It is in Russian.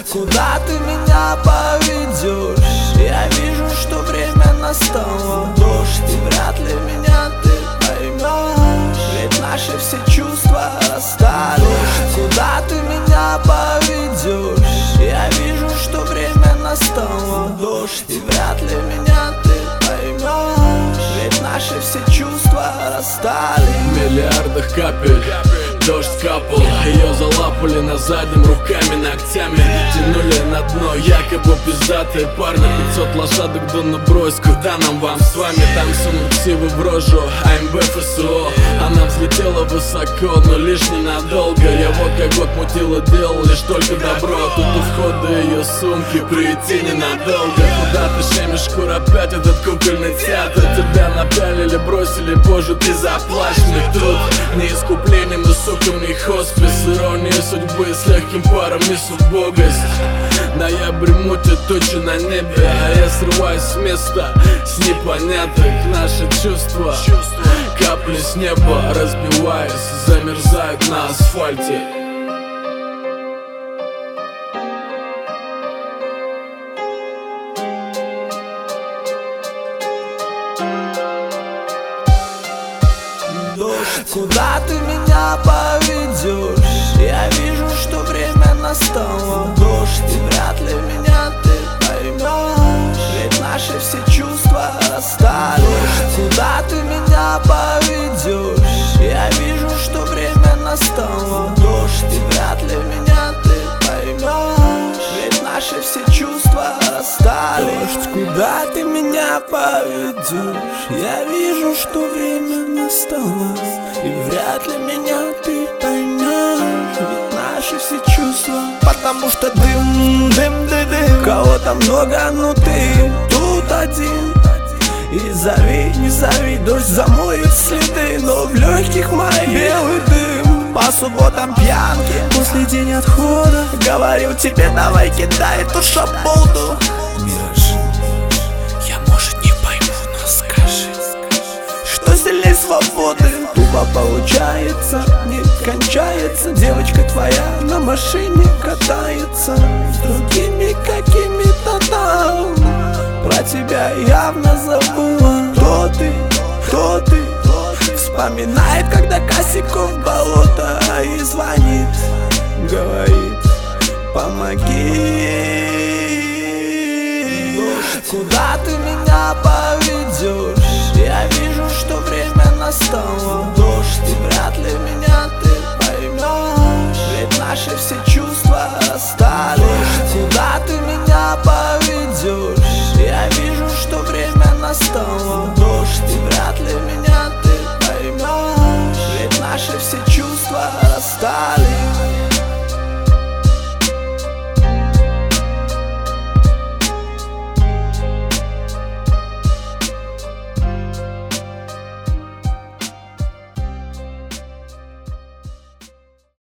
куда ты меня поведешь? Я вижу, что время настало. Дождь, и вряд ли меня ты поймешь, ведь наши все чувства расстались. Куда ты меня поведешь? Я вижу, что время настало. Дождь, и вряд ли меня ты поймешь, ведь наши все чувства расстались. В миллиардах капель дождь капал, ее залапали на заднем руками, ногтями тянули на дно, якобы пиздатые парни. 500 лошадок да набрось, куда нам вам с вами? Там сунут ксивы в рожу, АМБ ФСО. Она взлетела высоко, но лишь ненадолго. Я вот как год мутила, делал лишь только добро. Тут у входа ее сумки, прийти ненадолго. Куда ты щемишь шкуру, опять этот кукольный театр? Тебя напялили, бросили, позже ты заплачешь. Мне тут не искупление, мы сука не хоспис. Ирония судьбы с легким паром несу убогость. Ноябрь мутит тучи на небе, а я срываюсь с места с непонятных. Наши чувства, капли с неба, разбиваясь, замерзают на асфальте. Куда ты меня поведешь? Я вижу, что время настало. Дождь, и вряд ли меня ты поймешь, ведь наши все чувства расстались. Куда ты меня поведешь? Я вижу, что время настало. Дождь, и вряд ли меня ты поймешь, ведь наши все чувства расстались. Дождь, куда ты меня поведешь? Я вижу, что время настало, и вряд ли меня ты поймешь, ведь наши все чувства. Потому что дым, дым, дым, дым. Кого-то много, но ты тут один. И зови, не зови, дождь замоет следы, но в легких моих белый дым. По субботам пьянки, после день отхода. Говорил тебе, давай кидай эту шаболду. Мираж, я может не пойму, но скажи, что сильней свободы? Тупо получается, не кончается. Девочка твоя на машине катается с другими какими-то там. Про тебя явно забыла. Кто ты? Кто ты? Вспоминает, когда косяков болото, и звонит, говорит, помоги. Куда ты меня поведешь? Я вижу, что время настало. Дождь, и вряд ли меня ты поймешь, ведь наши все чувства расстались. Куда